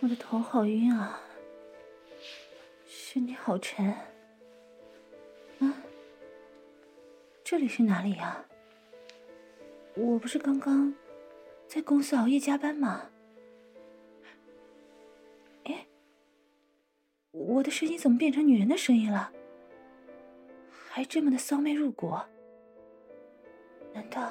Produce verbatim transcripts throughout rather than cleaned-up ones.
我的头好晕啊，身体好沉。啊，这里是哪里呀？我不是刚刚在公司熬夜加班吗？哎，我的声音怎么变成女人的声音了？还这么的骚媚入骨？难道……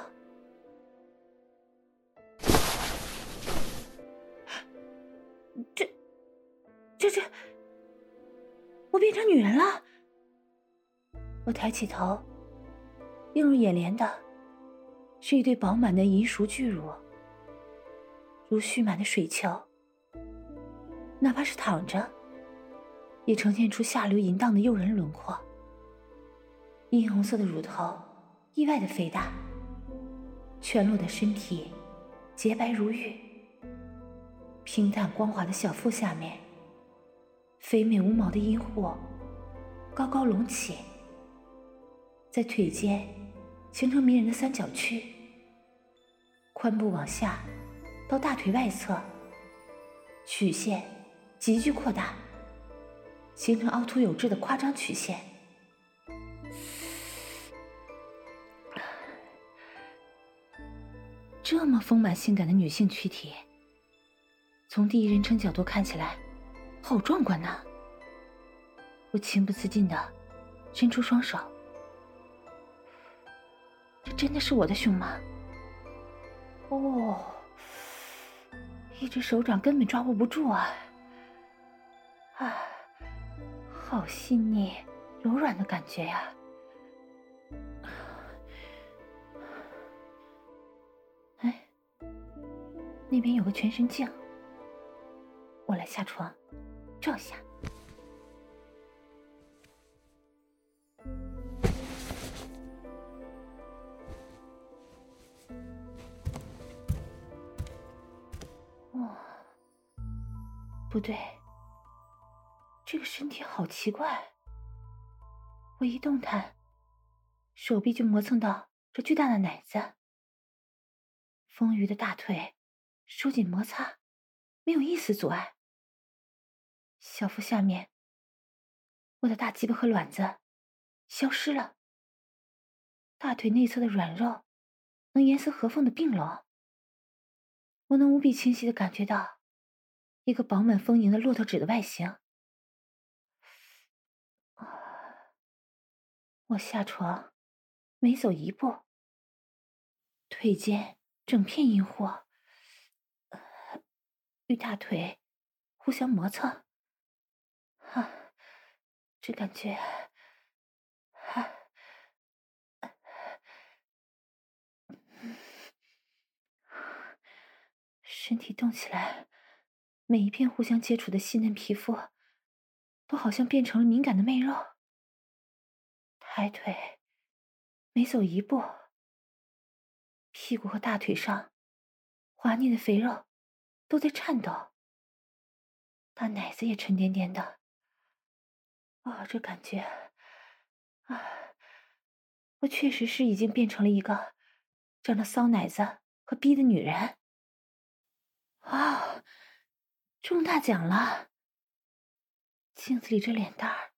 这……这……这……我变成女人了！我抬起头，映入眼帘的是一对饱满的银熟巨乳，如蓄满的水球，哪怕是躺着，也呈现出下流淫荡的诱人轮廓。殷红色的乳头意外的肥大，全裸的身体洁白如玉，平坦光滑的小腹下面，肥美无毛的阴户高高隆起，在腿间形成迷人的三角区，髋部往下到大腿外侧，曲线急剧扩大，形成凹凸有致的夸张曲线。这么丰满性感的女性躯体，从第一人称角度看起来好壮观呐！我情不自禁地伸出双手，这真的是我的胸吗？哦，一只手掌根本抓握不住啊！啊，好细腻柔软的感觉呀！哎，那边有个全身镜，我来下床照下。哦，不对，这个身体好奇怪，我一动弹，手臂就磨蹭到这巨大的奶子，丰腴的大腿收紧摩擦，没有一丝阻碍。小腹下面，我的大鸡巴和卵子消失了，大腿内侧的软肉能严丝合缝的并拢，我能无比清晰的感觉到一个饱满丰盈的骆驼趾的外形。我下床每走一步，腿间整片阴户呃与大腿互相磨蹭，啊，这感觉啊，身体动起来，每一片互相接触的细嫩皮肤都好像变成了敏感的媚肉。抬腿每走一步，屁股和大腿上滑腻的肥肉都在颤抖，大奶子也沉甸甸的。哦，这感觉啊，我确实是已经变成了一个长着骚奶子和逼的女人。哇，中大奖了！镜子里这脸蛋儿，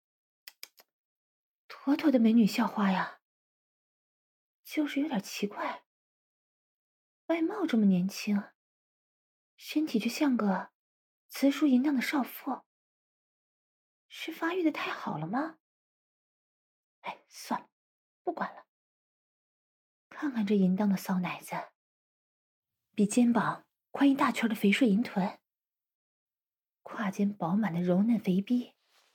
妥妥的美女校花呀。就是有点奇怪，外貌这么年轻，身体却像个慈淑淫荡的少妇，是发育的太好了吗？哎，算了，不管了。看看这淫荡的骚奶子，比肩膀宽一大圈的肥硕银臀，胯间饱满的柔嫩肥逼。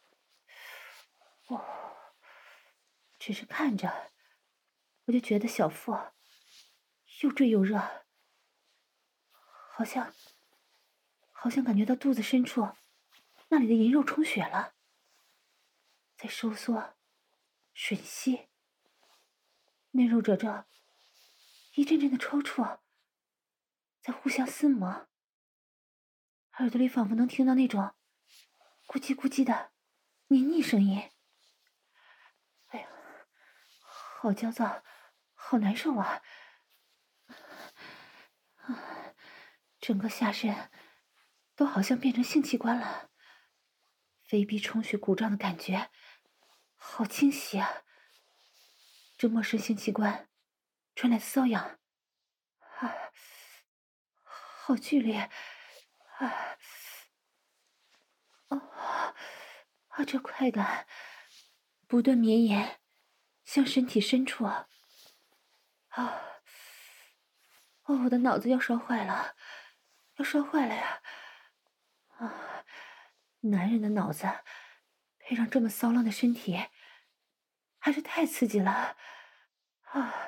哦，只是看着我就觉得小腹又坠又热，好像好像感觉到肚子深处那里的银肉充血了，在收缩吮吸，嫩肉褶皱一阵阵的抽搐，在互相撕磨，耳朵里仿佛能听到那种咕叽咕叽的黏腻声音。哎呀，好焦躁，好难受啊！啊，整个下身都好像变成性器官了，肥逼充血鼓胀的感觉，好清晰啊！这陌生性器官传来的瘙痒，啊，好剧烈，啊，哦，啊，这快感不断绵延向身体深处啊！啊，哦，我的脑子要烧坏了，要烧坏了呀！啊，男人的脑子配上这么骚浪的身体，还是太刺激了啊！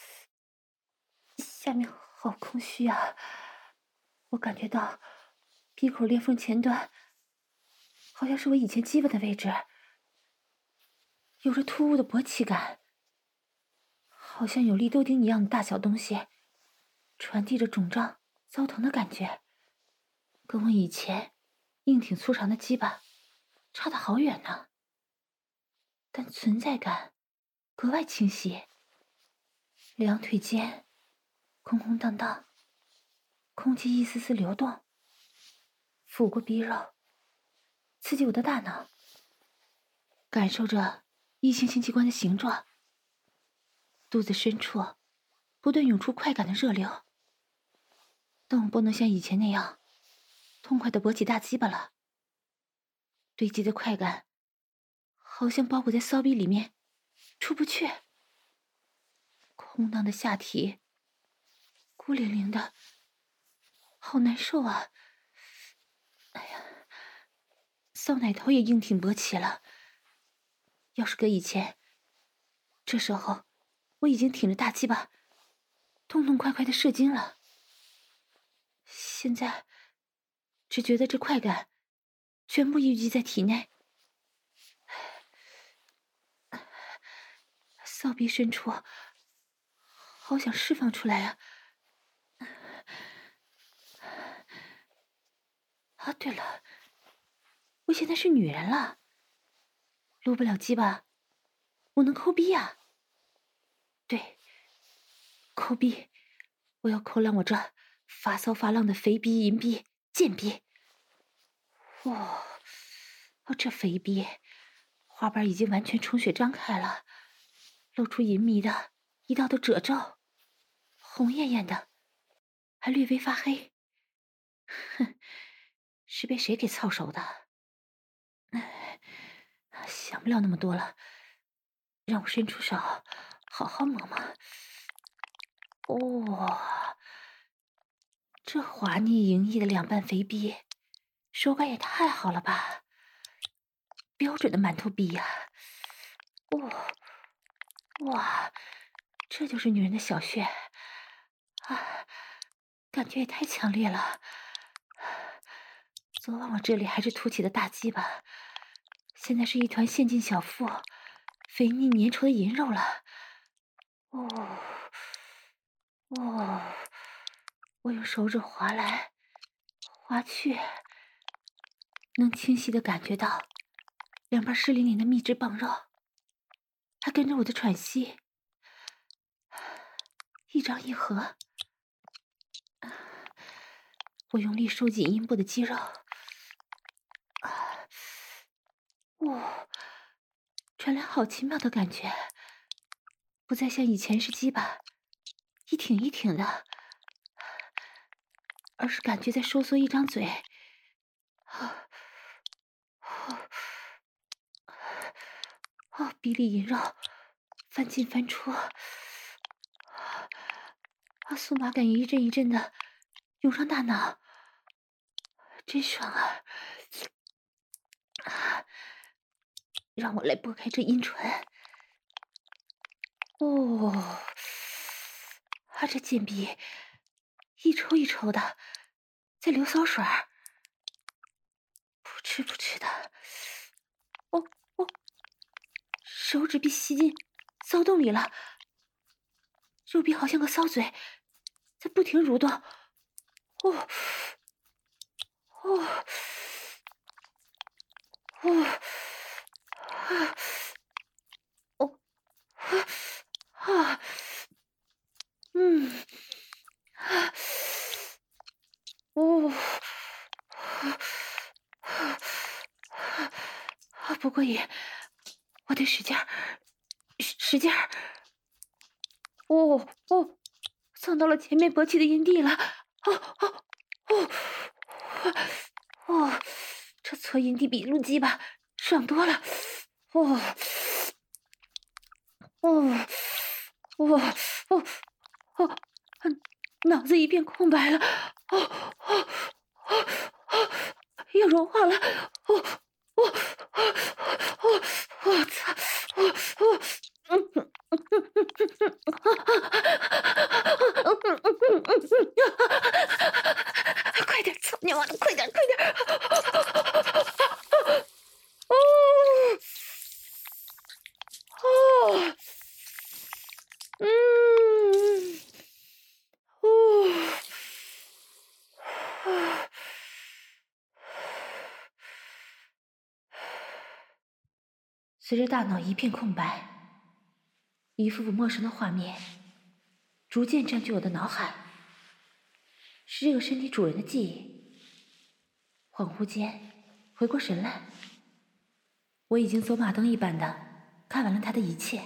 下面好空虚啊！我感觉到鼻口裂缝前端，好像是我以前鸡巴的位置，有着突兀的勃起感，好像有利豆丁一样的大小东西，传递着肿胀、糟疼的感觉，跟我以前硬挺粗长的鸡巴差得好远呢。但存在感格外清晰，两腿间空空荡荡，空气一丝丝流动，抚过鼻肉，刺激我的大脑，感受着异性性器官的形状，肚子深处不断涌出快感的热流。但我不能像以前那样痛快地勃起大鸡巴了，堆积的快感好像包裹在骚逼里面，出不去。空荡的下体，孤零零的，好难受啊！哎呀，骚奶头也硬挺勃起了。要是搁以前，这时候我已经挺着大鸡巴，痛痛快快的射精了。现在，只觉得这快感全部淤积在体内，骚逼深处，好想释放出来啊！啊，对了，我现在是女人了，撸不了鸡巴，我能抠逼啊！对，抠逼，我要抠烂我这发骚发浪的肥逼、淫逼、贱逼！哇，哦，这肥逼，花瓣已经完全充血张开了，露出淫迷的一道道褶皱，红艳艳的，还略微发黑。哼，是被谁给操熟的？哎，想不了那么多了，让我伸出手，好好摸摸。哦，这滑腻盈溢的两瓣肥逼，手感也太好了吧！标准的馒头逼呀！哇哇，这就是女人的小穴啊！感觉也太强烈了。昨晚我这里还是凸起的大鸡巴，现在是一团陷进小腹、肥腻粘稠的银肉了。哦哦，我用手指划来划去，能清晰的感觉到两瓣湿淋淋的蜜汁棒肉，还跟着我的喘息，一张一合。我用力收紧阴部的肌肉，哇，传来好奇妙的感觉，不再像以前是鸡巴一挺一挺的，而是感觉在收缩一张嘴，啊啊啊！鼻里淫肉翻进翻出，啊，酥麻感一阵一阵的涌上大脑，真爽啊！啊，让我来拨开这阴唇。哦，啊，这贱逼一抽一抽的在流骚水儿，扑哧扑哧的。哦哦，手指被吸进骚洞里了，肉壁好像个骚嘴，在不停蠕动。哦哦哦啊哦啊啊嗯啊哦过瘾，我得使劲儿，使使劲儿。哦哦，蹭到了前面勃起的阴蒂了！哦哦哦哦，这搓阴蒂比撸鸡巴爽多了！哦哦哦哦哦，脑子一片空白了！哦哦哦哦，要融化了！哦哦哦哦，我操！哦哦。快点，操你妈的，快点，快点！哦哦，嗯，哦，随着大脑一片空白，一幅幅陌生的画面逐渐占据我的脑海，是这个身体主人的记忆。恍惚间回过神来，我已经走马灯一般的看完了他的一切。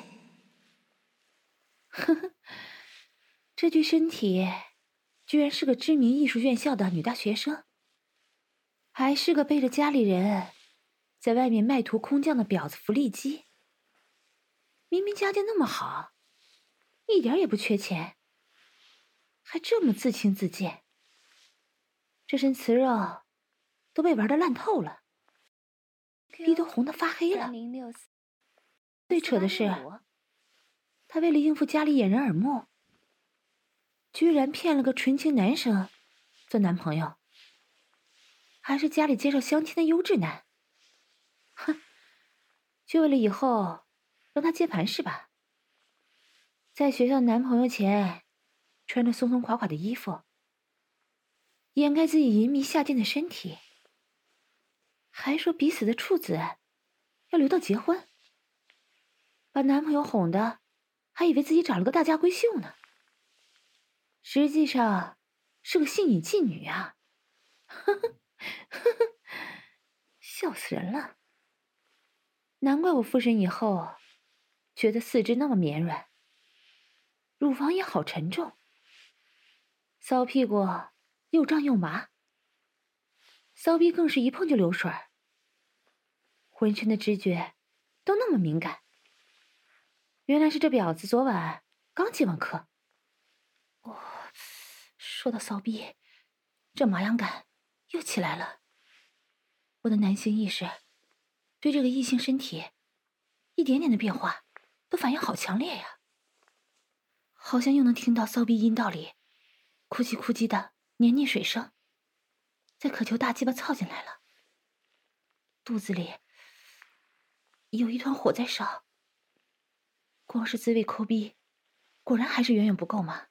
呵呵，这具身体居然是个知名艺术院校的女大学生，还是个背着家里人在外面卖图空降的婊子福利机。明明家境那么好，一点也不缺钱，还这么自轻自贱，这身瓷肉都被玩得烂透了，逼都红得发黑了。最扯的是，他为了应付家里掩人耳目，居然骗了个纯情男生做男朋友，还是家里介绍相亲的优质男。哼，就为了以后让他接盘是吧？在学校男朋友前穿着松松垮垮的衣服，掩盖自己淫靡下贱的身体，还说彼此的处子要留到结婚，把男朋友哄的还以为自己找了个大家闺秀呢，实际上是个性瘾妓女啊！呵呵呵呵，笑死人了。难怪我附身以后觉得四肢那么绵软，乳房也好沉重，骚屁股又胀又麻，骚逼更是一碰就流水，浑身的知觉都那么敏感。原来是这婊子昨晚刚接完课。哦，说到骚逼，这麻痒感又起来了。我的男性意识对这个异性身体一点点的变化都反应好强烈呀，好像又能听到骚逼阴道里哭叽哭叽的黏腻水声，在渴求大鸡巴操进来了。肚子里有一团火在烧，光是滋味抠逼，果然还是远远不够嘛。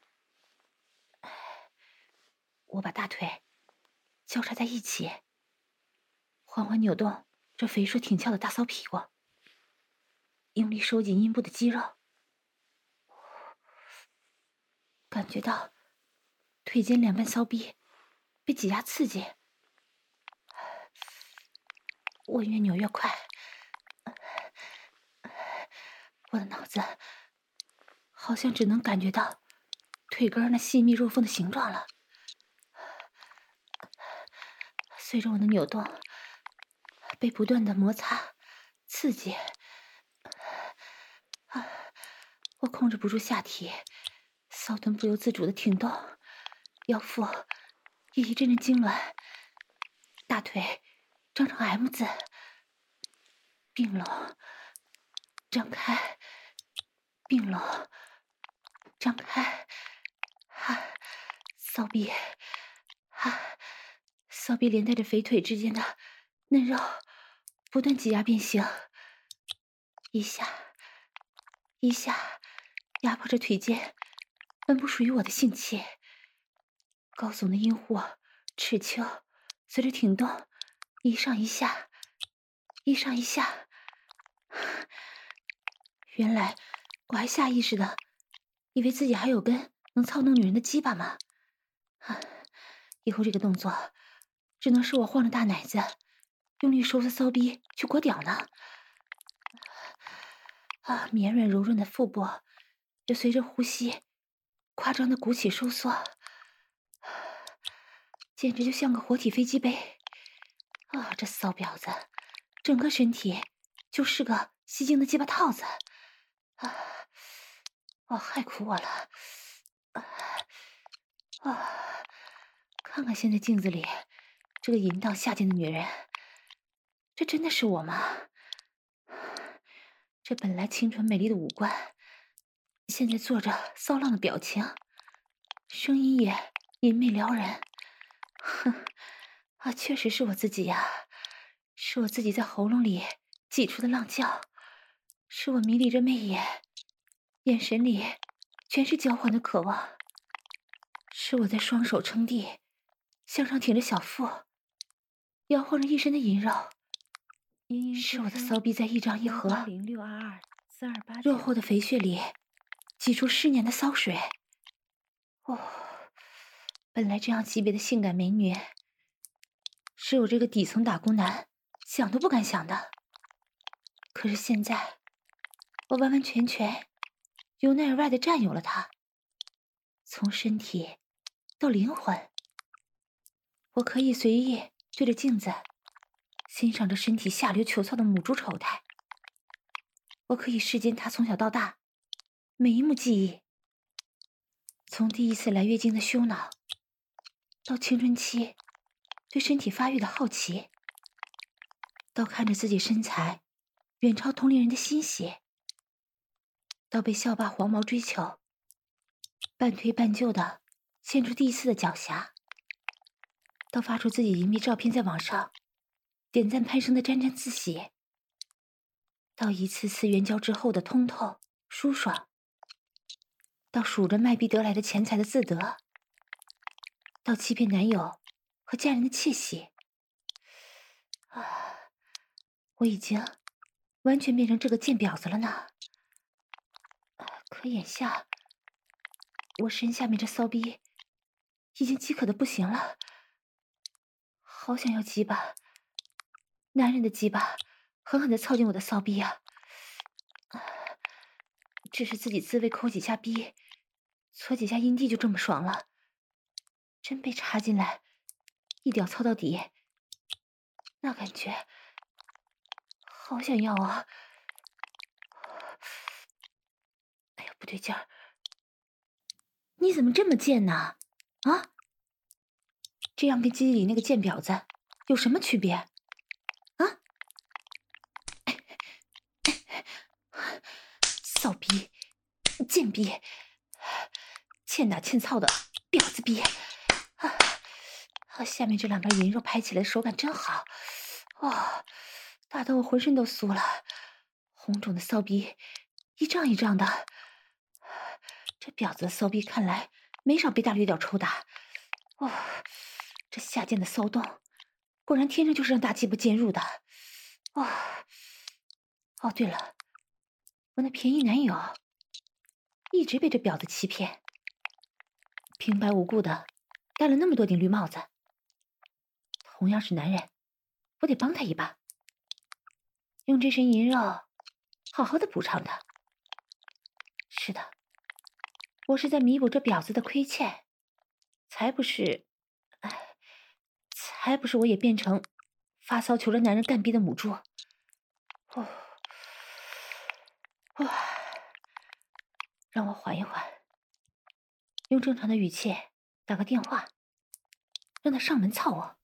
我把大腿交叉在一起，缓缓扭动这肥硕挺翘的大骚屁股，用力收紧阴部的肌肉，感觉到腿间两瓣骚逼被挤压刺激，我越扭越快，我的脑子好像只能感觉到腿根那细密肉缝的形状了。随着我的扭动，被不断的摩擦刺激，我控制不住下体骚臀不由自主的挺动，腰腹也一阵阵痉挛，大腿张成 M 字，并拢张开，并拢张开，哈，骚逼，哈，骚逼连带着肥腿之间的嫩肉不断挤压变形，一下一下压迫着腿间本不属于我的性器，高耸的阴户尺丘随着挺动一上一下，一上一下。原来我还下意识的以为自己还有根能操弄女人的鸡巴吗？以后这个动作只能是我晃着大奶子用力收着骚逼去裹屌呢。 啊，绵软柔润的腹部也随着呼吸夸张的鼓起收缩，简直就像个活体飞机杯。啊，这骚婊子，整个身体就是个吸睛的鸡巴套子。啊，哦，害苦我了。啊，啊，看看现在镜子里这个淫荡下贱的女人，这真的是我吗？这本来清纯美丽的五官，现在做着骚浪的表情，声音也淫媚撩人。哼，啊，确实是我自己呀，是我自己在喉咙里挤出的浪叫，是我迷离着媚眼，眼神里全是交换的渴望，是我在双手撑地，向上挺着小腹，摇晃着一身的淫肉，是我的骚逼在一张一合，肉厚的肥穴里挤出湿黏的骚水。哦，本来这样级别的性感美女，是我这个底层打工男想都不敢想的。可是现在，我完完全全由内而外的占有了她，从身体到灵魂。我可以随意对着镜子欣赏着身体下流球操的母猪丑态，我可以视奸她从小到大每一幕记忆，从第一次来月经的羞恼，到青春期对身体发育的好奇，到看着自己身材远超同龄人的欣喜，到被校霸黄毛追求，半推半就的献出第一次的狡黠，到发出自己淫靡照片在网上点赞攀升的沾沾自喜，到一次次援交之后的通透舒爽，到数着卖逼得来的钱财的自得，到欺骗男友和家人的窃喜。啊，我已经完全变成这个贱婊子了呢。可眼下，我身下面这骚逼已经饥渴的不行了，好想要鸡巴，男人的鸡巴狠狠的操进我的骚逼啊！只是自己自慰抠几下逼，搓几下阴蒂就这么爽了，真被插进来一屌操到底，那感觉好想要啊！哎呀，不对劲儿，你怎么这么贱呢？啊，这样跟基地里那个贱婊子有什么区别？啊？骚逼，贱逼，欠打欠操的婊子逼！啊，下面这两根银肉拍起来手感真好，哇、哦，打得我浑身都酥了，红肿的骚逼一胀一胀的。这婊子的骚逼看来没少被大绿屌抽打，哇、哦，这下贱的骚动果然天生就是让大鸡巴进入的。哇、哦，哦对了，我那便宜男友一直被这婊子欺骗，平白无故的戴了那么多顶绿帽子。同样是男人，我得帮他一把，用这身银肉好好的补偿他。是的，我是在弥补这婊子的亏欠，才不是，哎，才不是我也变成发骚求着男人干逼的母猪。哦，哇，让我缓一缓，用正常的语气打个电话，让他上门操我。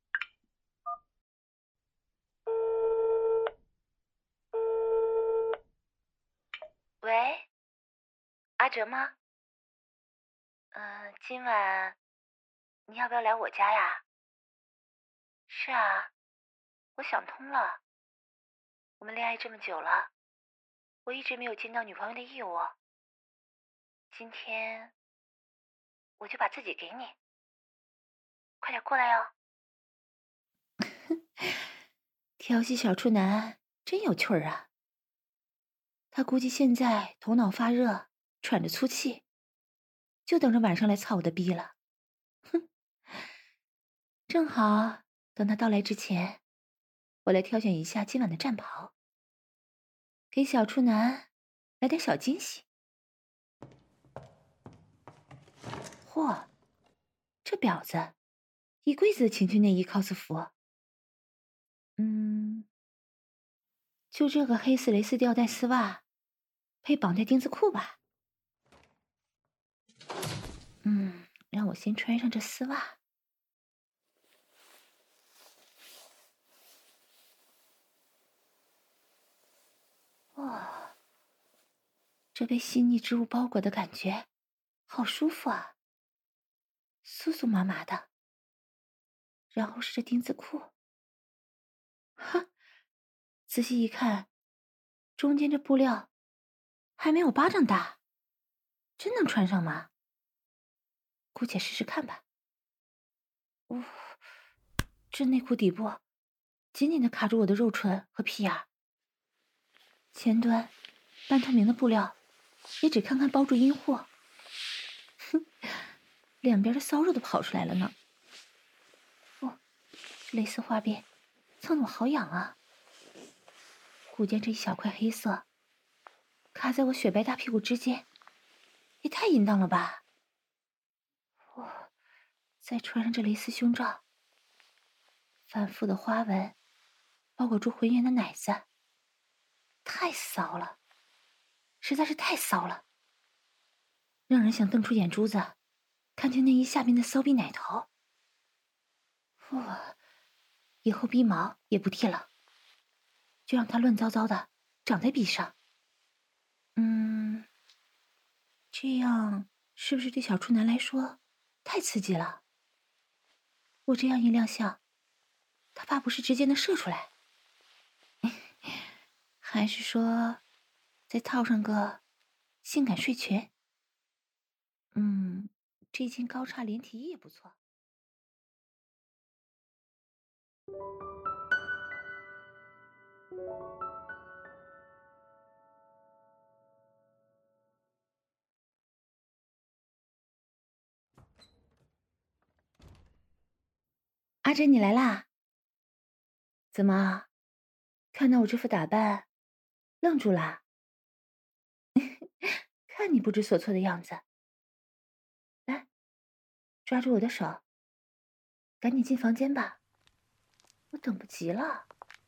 喂，阿哲吗？嗯、呃，今晚你要不要来我家呀？是啊，我想通了，我们恋爱这么久了，我一直没有尽到女朋友的义务，今天我就把自己给你，快点过来哟。调戏小处男真有趣儿啊！他估计现在头脑发热，喘着粗气，就等着晚上来操我的逼了。哼，正好等他到来之前，我来挑选一下今晚的战袍，给小处男来点小惊喜。嚯，这婊子一柜子的情趣内衣 cos 服。嗯，就这个黑丝蕾丝吊带丝袜，配绑带丁字裤吧。嗯，让我先穿上这丝袜。哇，这被细腻织物包裹的感觉，好舒服啊，酥酥麻麻的。然后是这丁字裤，哈，仔细一看，中间这布料还没有巴掌大，真能穿上吗？姑且试试看吧。哦，这内裤底部紧紧的卡住我的肉唇和屁眼，前端半透明的布料也只堪堪包住阴户，哼，两边的骚肉都跑出来了呢。哦，这蕾丝花边蹭得我好痒啊！骨间这一小块黑色卡在我雪白大屁股之间，也太淫荡了吧！我再穿上这蕾丝胸罩，繁复的花纹包裹住浑圆的奶子，太骚了，实在是太骚了，让人想瞪出眼珠子，看清内衣下面的骚逼奶头。哇，以后逼毛也不剃了，就让它乱糟糟的长在逼上。嗯，这样是不是对小处男来说太刺激了？我这样一亮相，他怕不是直接能射出来，还是说再套上个性感睡裙？嗯，这件高叉连体衣也不错。阿珍，你来啦？怎么，看到我这副打扮，愣住啦？看你不知所措的样子，来，抓住我的手，赶紧进房间吧，我等不及了。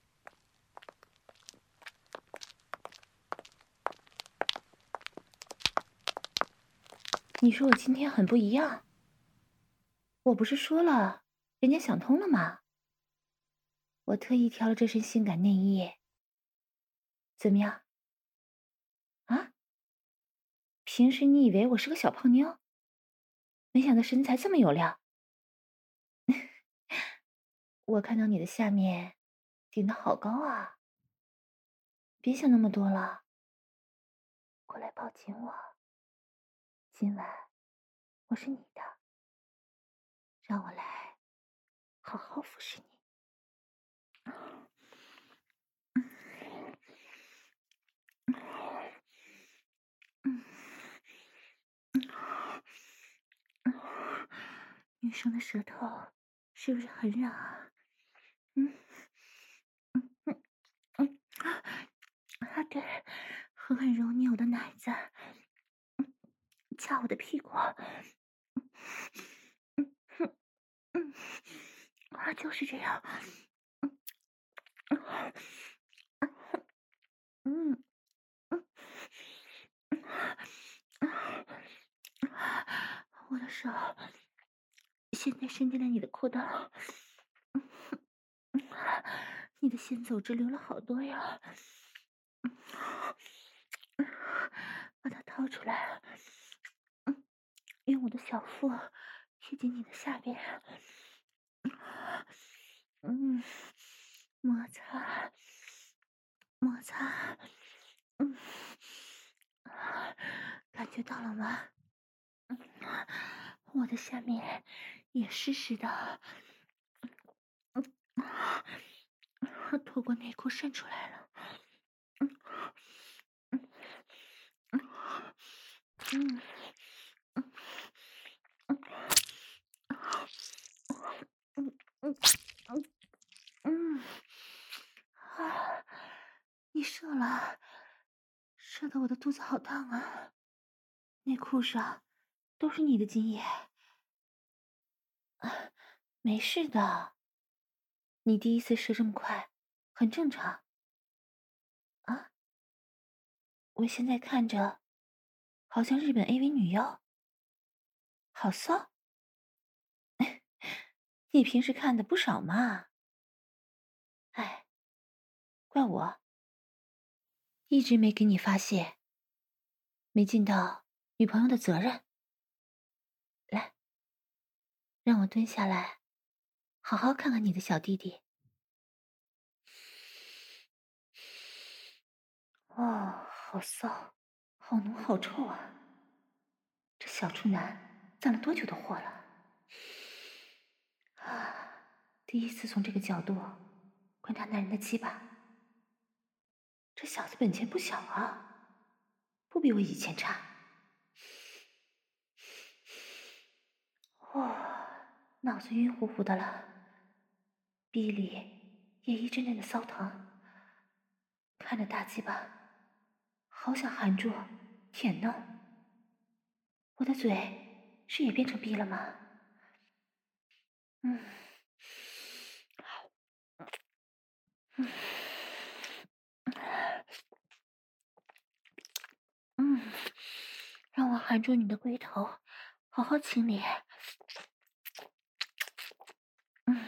你说我今天很不一样，我不是说了，人家想通了吗？我特意挑了这身性感内衣，怎么样？啊？平时你以为我是个小胖妞，没想到身材这么有料。我看到你的下面顶得好高啊！别想那么多了，过来抱紧我。今晚我是你的，让我来好好服侍你。女生的舌头是不是很软啊？嗯嗯嗯嗯，啊对，狠狠揉捏我的奶子，掐我的屁股，嗯嗯嗯，啊就是这样，嗯嗯嗯嗯，我的手现在伸进了你的裤裆，嗯嗯，你的先走之流了好多呀，嗯，把它掏出来，嗯，用我的小腹贴紧你的下边，嗯，摩擦，摩擦，嗯，感觉到了吗？嗯，我的下面也湿湿的，嗯，透过内裤渗出来了，嗯嗯嗯嗯嗯嗯嗯嗯嗯，啊，你射了， 射得我的肚子好烫啊！内裤上都是你的精液。啊，没事的，你第一次射这么快，很正常。啊，我现在看着，好像日本 A V 女优，好骚。你平时看的不少嘛。哎，怪我，一直没给你发泄，没尽到女朋友的责任。来，让我蹲下来，好好看看你的小弟弟。哦，好骚，好浓，好臭啊！这小处男攒了多久的货了？啊，第一次从这个角度观察男人的鸡巴，这小子本钱不小啊，不比我以前差。哇，脑子晕乎乎的了，逼里也一阵阵的骚疼，看着大鸡巴，好想含住舔弄。我的嘴是也变成逼了吗？嗯，嗯，嗯，让我含住你的龟头，好好清理。嗯，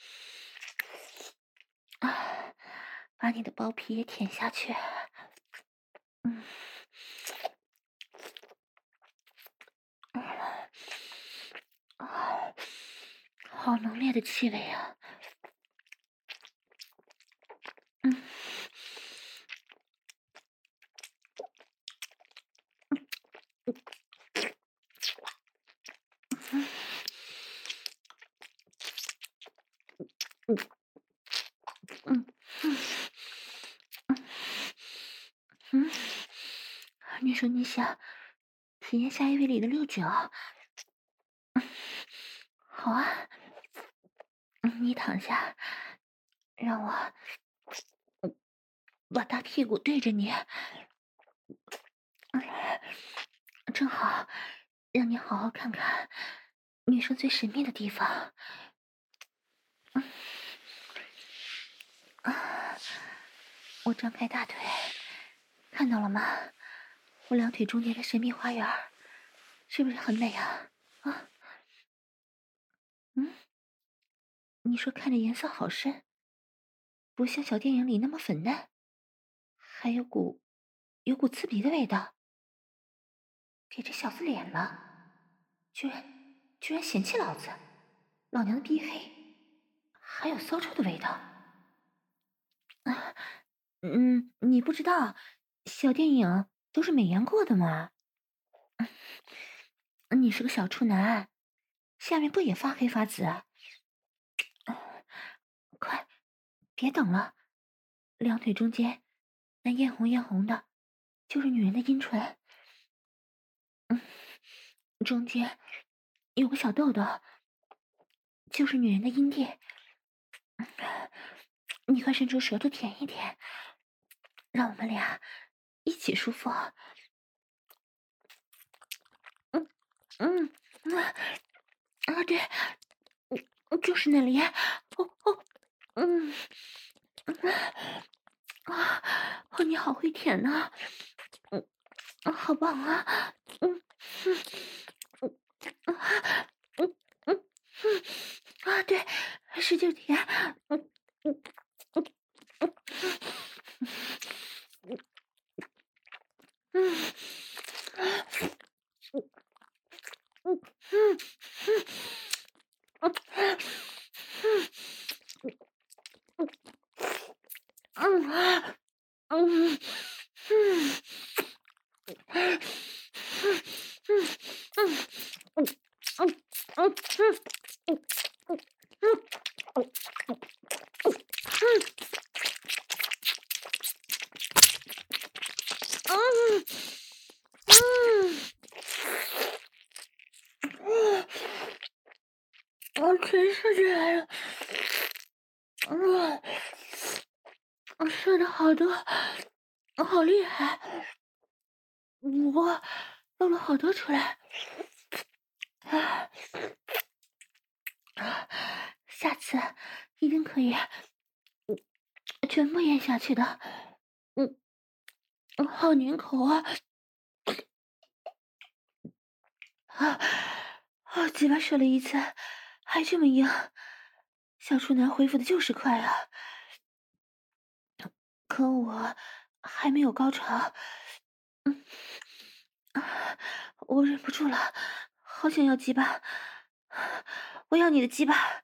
啊，把你的包皮也舔下去。嗯，啊，好浓烈的气味啊！嗯，嗯，嗯，嗯，嗯，你说你想体验下一位里的六九？好啊，嗯，你躺下，让我把大屁股对着你，正好让你好好看看女生最神秘的地方。啊，我张开大腿，看到了吗？我两腿中间的神秘花园，是不是很美啊？啊，嗯，你说看着颜色好深，不像小电影里那么粉嫩，还有股有股刺鼻的味道。给这小子脸了，居然居然嫌弃老子，老娘的逼黑，还有骚臭的味道。啊，嗯，你不知道，小电影都是美颜过的吗？你是个小处男，下面不也发黑发紫啊？快，别等了，两腿中间那艳红艳红的，就是女人的阴唇。嗯，中间有个小痘痘，就是女人的阴蒂。你快伸出舌头舔一舔，让我们俩一起舒服。嗯嗯啊啊，对，嗯，就是那里。哦哦，嗯啊，哦，你好会舔呐，嗯，啊好棒啊，嗯嗯嗯啊嗯嗯嗯啊，对，使劲舔，嗯嗯嗯嗯嗯嗯嗯嗯嗯嗯啊嗯嗯嗯嗯嗯嗯我全射进来了，嗯，我射的好多，好厉害， 我漏了好多出来。啊，下次一定可以全部咽下去的。嗯，好粘口啊！啊啊！鸡巴射了一次，还这么硬，小处男恢复的就是快啊！可我还没有高潮，嗯啊，我忍不住了，好想要鸡巴，我要你的鸡巴！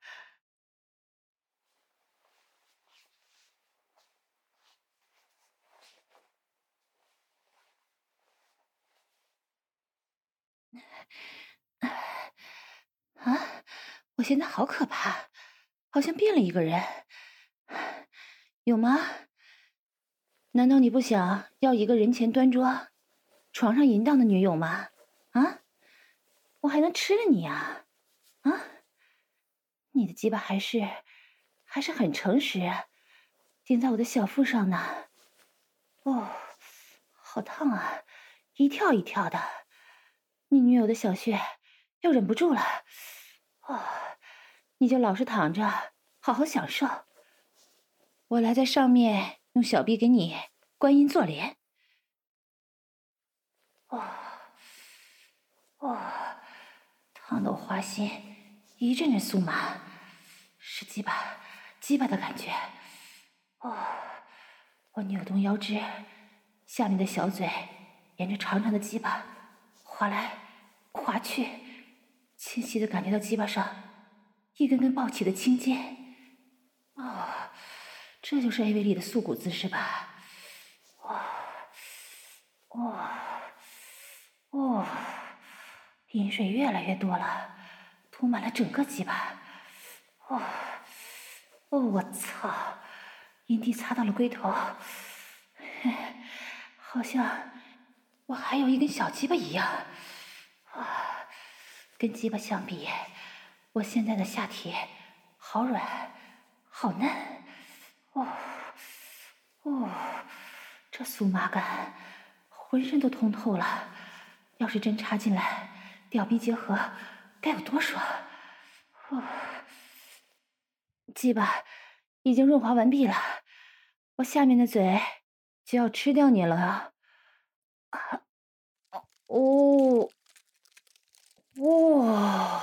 啊，我现在好可怕，好像变了一个人，有吗？难道你不想要一个人前端庄、床上淫荡的女友吗？啊，我还能吃了你呀！啊，你的鸡巴还是还是很诚实，顶在我的小腹上呢。哦，好烫啊，一跳一跳的。你女友的小穴要忍不住了。哦，你就老实躺着，好好享受。我来在上面用小臂给你观音坐莲。哦，哦，烫得我花心，一阵阵酥麻，是鸡巴鸡巴的感觉。哦，我扭动腰肢，下面的小嘴沿着长长的鸡巴滑来滑去，清晰的感觉到鸡巴上一根根暴起的青筋。哦，这就是 A V 里的素骨姿势吧？哇，哇，哦，饮水越来越多了，涂满了整个鸡巴。哦，哦，我操！阴蒂擦到了龟头，好像我还有一根小鸡巴一样。啊，跟鸡巴相比，我现在的下体好软，好嫩。哦，哦，这酥麻感，浑身都通透了。要是真插进来，屌逼结合，该有多爽！哦，鸡巴已经润滑完毕了，我下面的嘴就要吃掉你了啊！哦，哇，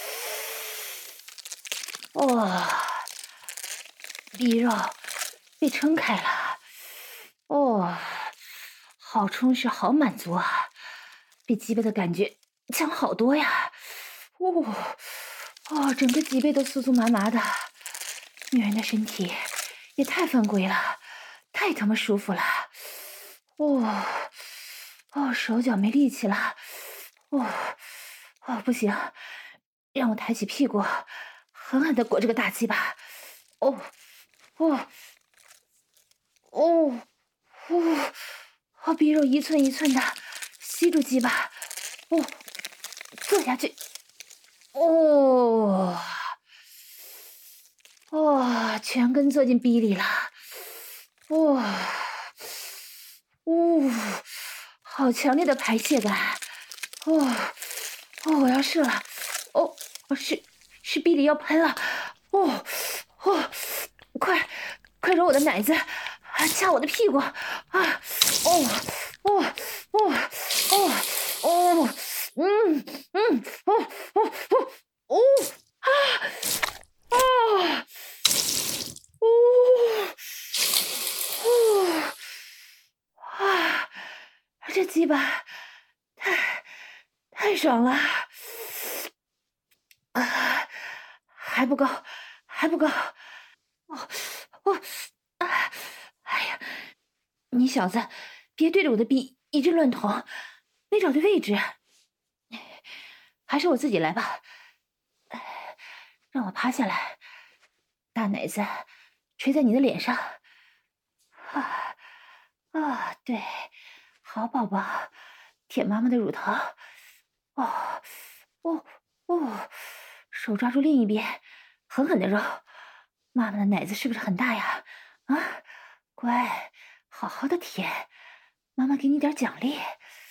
哇，逼肉被撑开了，哦，好充实，好满足啊！比鸡巴的感觉强好多呀！哦，哦，整个脊背都酥酥麻麻的，女人的身体也太犯规了，太他妈舒服了！哦，哦，手脚没力气了，哦，哦，不行，让我抬起屁股，狠狠的裹这个大鸡巴！哦，哦，哦，哦，哦，逼肉一寸一寸的吸住鸡巴，哦，坐下去，哦，哦，全根坐进逼里了，哇，哦，好强烈的排泄感，哦，哦，我要射了，哦，哦，是是逼里要喷了，哦，哦，快快揉我的奶子，掐我的屁股，啊，哦，哦，哦，哦，哦，嗯嗯，哦哦哦哦啊啊！哦，哦，啊，这鸡巴太太爽了啊！还不够，还不够！哦，哦，啊！哎呀，你小子别对着我的臂一阵乱捅，没找对位置。还是我自己来吧，让我趴下来，大奶子捶在你的脸上。啊啊，对，好宝宝，舔妈妈的乳头。哦哦哦，手抓住另一边，狠狠的揉。妈妈的奶子是不是很大呀？啊，乖，好好的舔，妈妈给你点奖励。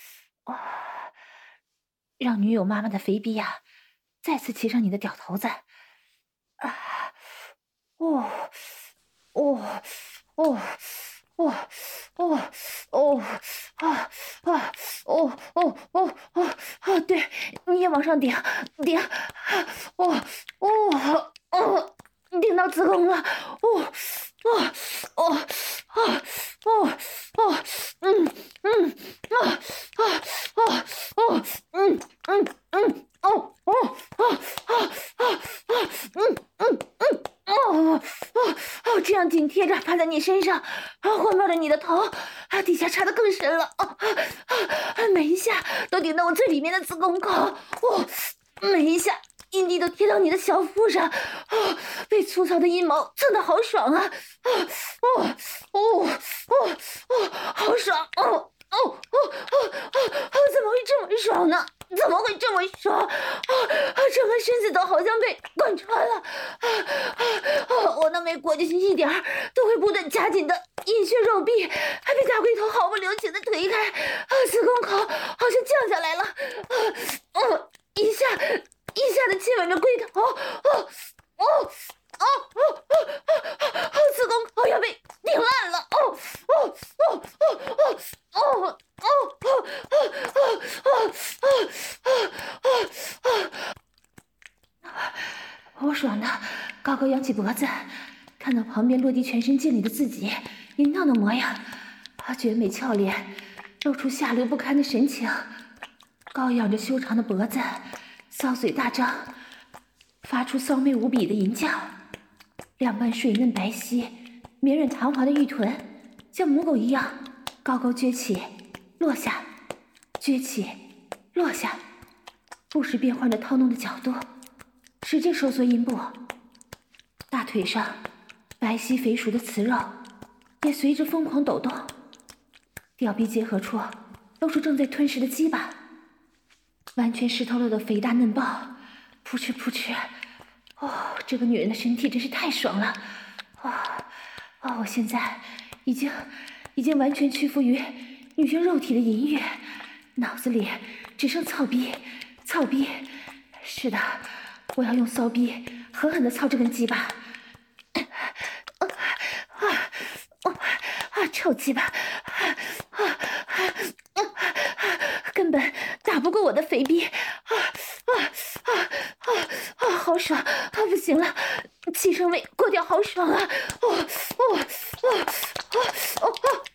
啊，让女友妈妈的肥逼呀、啊，再次骑上你的屌头子！啊，哦，哦，哦。哦哦哦啊啊哦哦哦哦啊！对，你也往上顶顶，哦哦哦，顶到子宫了，哦哦哦哦哦哦，嗯嗯啊啊啊哦嗯嗯嗯哦哦哦啊啊啊嗯嗯嗯哦哦哦，这样紧贴着趴在你身上，啊，环抱着你的头，啊，底下插的更深了，啊啊啊！每一下都顶到我最里面的子宫口，哦，每一下阴蒂都贴到你的小腹上，啊，被粗糙的阴毛蹭得好爽啊！啊哦哦哦哦，好爽！哦哦哦哦哦，怎么会这么爽呢？怎么会这么爽？啊啊！整个身子都好像被贯穿了，啊啊啊！我那每裹进去一点儿，都会不断夹紧的阴穴肉壁，还被大龟头毫不留情的推开，啊，子宫口好像降下来了，啊啊！一下一下的亲吻着龟头，哦哦哦哦哦哦！子宫口要被顶烂了，哦哦哦哦哦哦哦！哦哦哦哦哦哦哦！我爽的高高扬起脖子，看到旁边落地全身敬礼的自己淫荡的模样，他绝美俏脸露出下流不堪的神情，高仰着修长的脖子，骚嘴大张，发出骚媚无比的淫叫。两瓣水嫩白皙、绵软弹滑的玉臀，像母狗一样高高撅起、落下、撅起、落下，不时变换着套弄的角度，使劲收缩阴部。大腿上白皙肥熟的雌肉也随着疯狂抖动，吊臂结合处露出正在吞食的鸡巴，完全湿透了的肥大嫩抱，扑哧扑哧。哦，这个女人的身体真是太爽了！哦哦，我现在已经已经完全屈服于女性肉体的淫欲，脑子里只剩操逼，操逼！是的，我要用骚逼狠狠地操这根鸡巴！啊啊啊啊！臭鸡巴！啊啊啊！根本打不过我的肥逼！啊啊啊啊啊！好爽！啊，不行了，气声味过掉，好爽啊！哦哦哦哦哦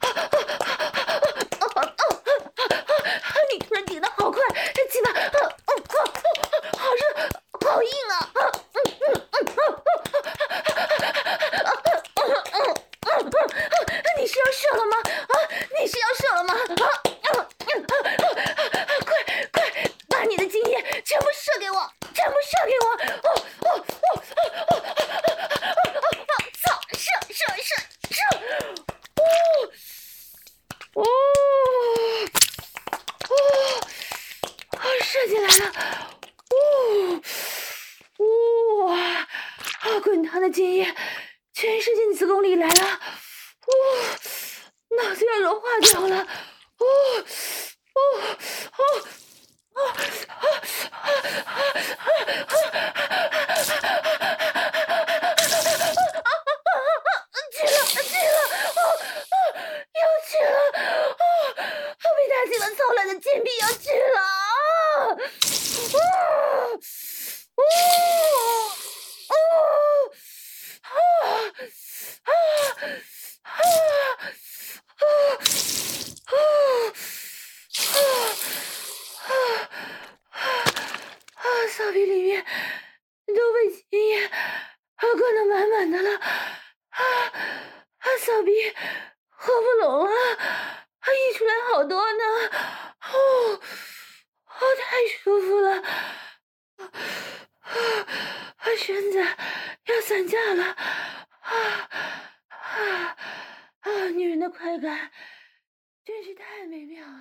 哦哦哦！你突然顶的好快，这鸡巴，啊哦哦哦，好热，好硬啊！啊嗯嗯嗯嗯嗯嗯，你是要射了吗？啊，你是要射了吗？啊啊啊！快快把你的精液全部射给我，全部射给我！哦哦哦哦哦哦！操！射射射射！哦哦哦！射进来了！哦哇！啊，滚烫的精液全射进子宫里来了！哦，脑子要融化掉了！哦哦哦哦啊啊啊啊！去了去了！哦哦，要去了！哦，被大鸡巴操烂的贱逼要去了！啊！哦哦哦啊啊啊啊啊啊啊啊！骚逼里面都被精液灌得满满的了，啊啊！骚逼合不拢了，啊，溢出来好多呢！哦哦，太舒服了！啊，身子要散架了！啊啊啊！女人的快感真是太美妙了。